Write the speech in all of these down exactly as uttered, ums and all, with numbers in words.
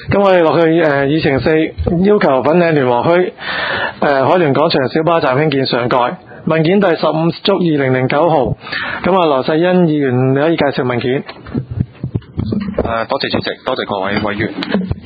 咁我哋落去誒議程四，要求粉嶺聯和區誒、呃、海聯廣場小巴站興建上蓋。文件第十五足二零零九號。咁啊，羅世恩議員你可以介紹文件。 誒、呃，多謝主席，多謝各位委員。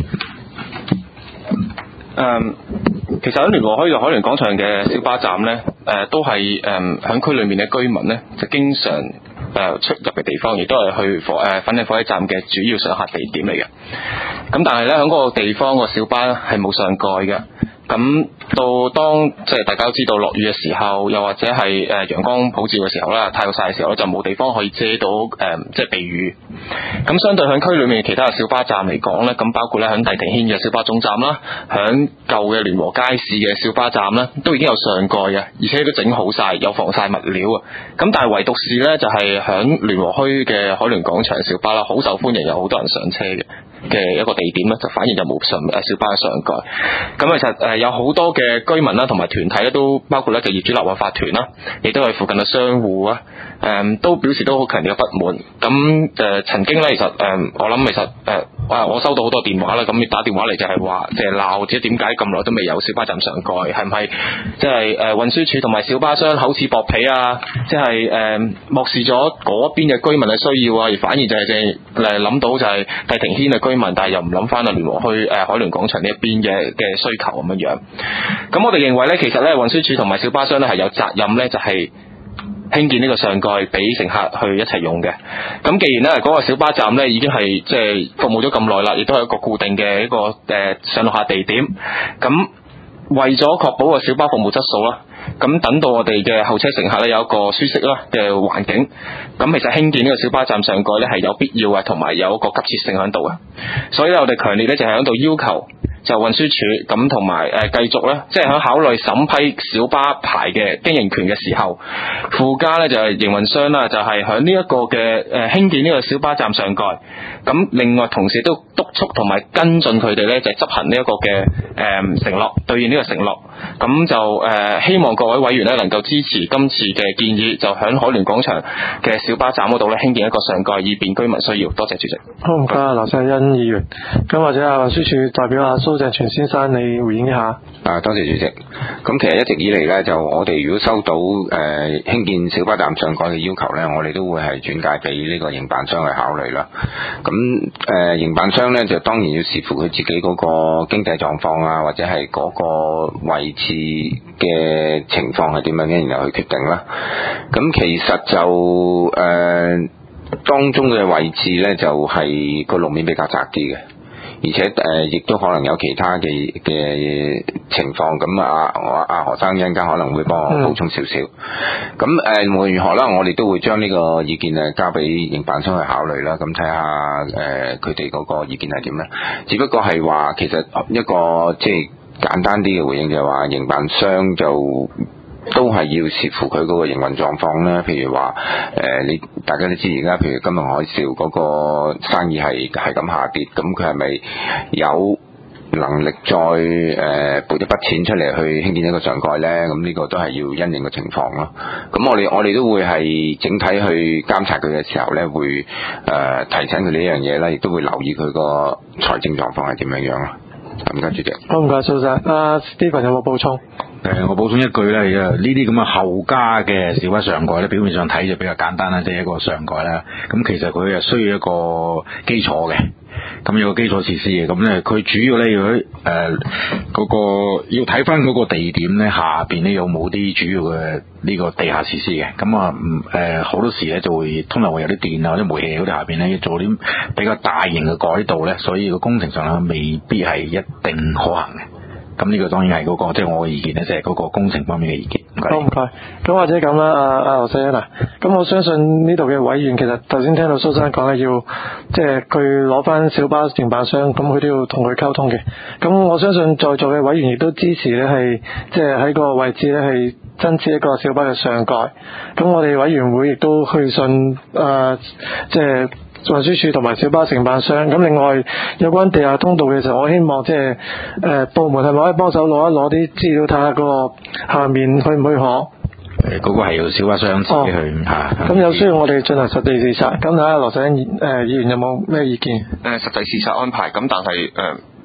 誒、嗯，其實喺聯和區嘅海聯廣場嘅小巴站呢，誒、呃、都係誒響區裏面嘅居民呢，就經常誒、呃、出入嘅地方，亦都係去火誒粉嶺火車站嘅主要上客地點嚟嘅。咁但係呢，喺嗰個地方個小巴係冇上蓋嘅。咁到當即係大家都知道落雨嘅時候，又或者係誒陽光普照嘅時候啦，太陽曬嘅時候咧，就冇地方可以遮到誒、呃、即係避雨。咁相對響區裏面其他嘅小巴站嚟講咧，咁包括咧響帝庭軒嘅小巴總站啦，響舊嘅聯和街市嘅小巴站咧，都已經有上蓋嘅，而且都整好晒，有防曬物料啊。咁但係唯獨是咧，就係響聯和區嘅海聯廣場小巴啦，好受歡迎，有好多人上車嘅。嘅一個地點咧，就反而就冇上誒小巴嘅上蓋。咁其實誒有好多嘅居民啦，同埋團體咧，都包括咧就業主立案法團啦，亦都係附近嘅商戶啊，誒、嗯、都表示都好強烈嘅不滿。咁誒、呃、曾經咧，其實誒、呃、我諗其實誒啊、呃、我收到好多電話啦，咁打電話嚟就係話即係鬧，即係點解咁耐都未有小巴站上蓋？係唔係即係誒運輸署同埋小巴商口齒薄皮啊？即係誒漠視咗嗰邊嘅居民嘅需要啊，而反而就係即係誒諗到就係帝庭軒嘅居民，但係又唔諗翻啊聯和區誒海聯廣場呢一邊嘅嘅需求咁樣樣。咁我哋認為咧，其實咧運輸署同埋小巴商咧係有責任咧，就係興建呢個上蓋俾乘客去一齊用嘅。咁既然咧嗰個小巴站咧已經係即係服務咗咁耐啦，亦都係一個固定嘅一個誒、呃、上落客地點。咁為咗確保個小巴服務質素啦，咁等到我哋嘅候車乘客咧有一個舒適啦嘅環境，咁其實興建呢個小巴站上蓋咧係有必要嘅，同埋有一個急切性喺度嘅。所以咧我哋強烈咧就係喺度要求就運輸署咁同埋誒繼續咧，即係喺考慮審批小巴牌嘅經營權嘅時候，附加咧就係營運商啦，就係喺呢一個嘅誒興建呢個小巴站上蓋。咁另外同時都督促同埋跟進佢哋咧，就係執行呢一個嘅誒、呃、承諾，兌現呢個承諾。咁就誒、呃、希望各位委員咧能夠支持今次嘅建議，就喺海聯廣場嘅小巴站嗰度咧興建一個上蓋，以便居民需要。多謝主席。 好，唔該啊，羅世恩議員。咁或者啊運輸署代表阿蘇鄭全先生，你回應一下。 啊，多謝主席。咁其實一直以嚟咧，就我哋如果收到誒、呃、興建小巴站上蓋嘅要求咧，我哋都會係轉介俾呢個營辦商去考慮啦。咁誒、呃、營辦商咧就當然要視乎佢自己嗰個經濟狀況啊，或者係嗰個位置嘅情況係點樣嘅，然後去決定啦。咁其實就誒、呃、當中嘅位置咧，就係、是、個路面比較窄啲嘅。而且誒，亦、呃、都可能有其他嘅嘅情況，咁啊，我阿何生一陣間可能會幫我補充少少。咁誒、嗯，無論如何啦，我哋都會將呢個意見誒交俾營辦商去考慮啦。咁睇下誒佢哋嗰個意見係點咧？只不過係話其實一個即係簡單啲嘅回應就係話，營辦商就都係要視乎佢嗰個營運狀況啦。譬如話誒、呃，你大家都知而家譬如金融海嘯嗰個生意係係咁下跌，咁佢係咪有能力再誒撥一筆錢出嚟去興建一個上蓋咧？咁呢個都係要因應個情況咯。咁我哋我哋都會係整體去監察佢嘅時候咧，會誒、呃、提醒佢呢樣嘢啦，亦都會留意佢個財政狀況係點樣樣咯。唔該主席。 好，唔該蘇生。阿 Stephen 有冇補充？ 誒，我補充一句咧，呢啲咁嘅後加嘅小巴上蓋咧，表面上睇就比較簡單啦，即係一個上蓋啦。咁其實佢係需要一個基礎嘅，咁有個基礎設施嘅。咁咧，佢主要咧要喺誒嗰個要睇翻嗰個地點咧下邊咧有冇啲主要嘅呢個地下設施嘅。咁啊，誒好多時咧就會通常會有啲電啊或者煤氣嗰啲下邊咧要做啲比較大型嘅改道咧，所以個工程上咧未必係一定可行嘅。咁呢個當然係嗰、那個即係、就是、我嘅意見咧，即係嗰個工程方面嘅意見。唔該。好，唔該。咁或者咁啦，阿阿羅世恩啊，咁我相信呢度嘅委員其實頭先聽到蘇生講咧，要即係佢攞翻小巴營辦商，咁佢都要同佢溝通嘅。咁我相信在座嘅委員亦都支持咧，係即係喺個位置咧係增設一個小巴嘅上蓋。咁我哋委員會亦都去信誒、呃，即係運輸署同埋小巴承辦商。咁另外有關地下通道嘅時候，我希望即係誒部門係咪可以幫手攞一攞啲資料，睇下嗰個下面許唔許可？誒、呃，嗰、那個係要小巴商自己去嚇。咁、 哦、有需要我哋進行實地視察。咁睇下羅世恩誒議員有冇咩意見？ 誒實際視察安排，咁但係誒。呃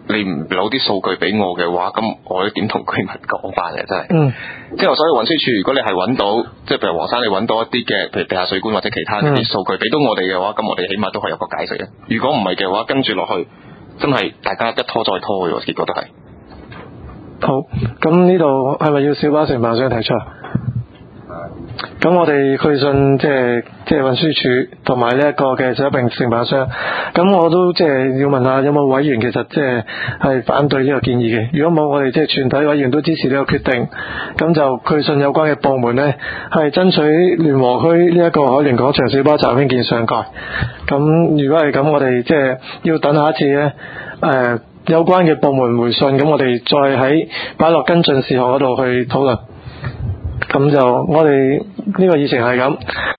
你唔攞啲數據俾我嘅話，咁我點同居民講翻嘅真係？ 嗯， 即係所以運輸署，如果你係揾到，即係譬如黃生你揾到一啲嘅，譬如地下水管或者其他啲數據俾到我哋嘅話，咁我哋起碼都係有個解釋嘅。如果唔係嘅話，跟住落去真係大家一拖再拖嘅，結果都係。 好，咁呢度係咪要小巴承辦商提出？咁我哋去信即係即係運輸署同埋呢一個嘅小巴承辦商，咁我都即係要問下有冇委員其實即係係反對呢個建議嘅。如果冇，我哋即係全體委員都支持呢個決定，咁就去信有關嘅部門呢，係爭取聯和區呢一個海聯廣場小巴站興建上蓋。咁如果係咁，我哋即係要等下一次呢，誒、呃、有關嘅部門回信，咁我哋再喺擺落跟進事項嗰度去討論。咁就我哋呢個議程係咁。